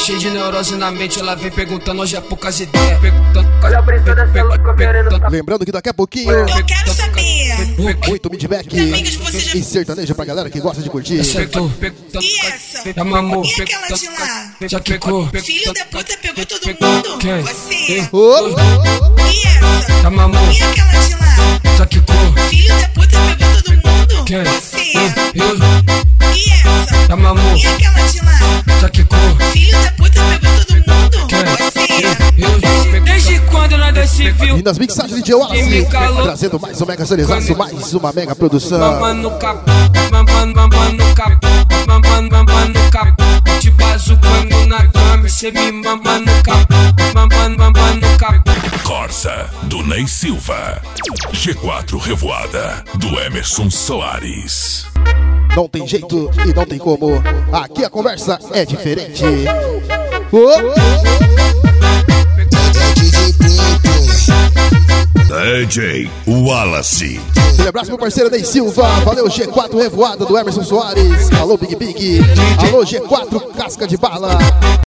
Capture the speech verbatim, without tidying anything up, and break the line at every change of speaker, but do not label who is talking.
cheio de neurose na mente, ela vem perguntando hoje é poucas ideias. Perguntando,
olha a brisa dessa louca querendo tá...
Lembrando que daqui a pouquinho
Eu quero saber.
muito midback e sertanejo pra galera que gosta de curtir.
Acertou.
E essa?
Já mamou.
E aquela de lá?
Já quicou.
Filho da puta pegou todo mundo.
Quem?
Você.
Oh.
E essa?
Já mamou.
E aquela de lá?
Já quicou.
Filho da puta pegou todo mundo.
Quem?
Você.
Eu.
E essa?
Já mamou.
E aquela de lá?
Já quicou.
Filho da puta pegou todo mundo.
Quem?
Você.
Eu. Desde quando nada se viu?
E nas mixagens de D J Wallace, trazendo mais um mega serizaço, mais uma mega produção.
Mamando no cap, mamando, mamando no cap, mamando, mamando no cap. Te bazucando na cama, cê me mama no cap, mamando, mamando no cap.
Corsa, do Ney Silva. G quatro Revoada, do Emerson Soares.
Não tem jeito e não tem como. Aqui a conversa é diferente. Oh.
D J Wallace.
Um abraço pro parceiro Ney Silva. Valeu, G quatro Revoada do Emerson Soares. Alô, Big Big. Alô, G quatro Casca de Bala.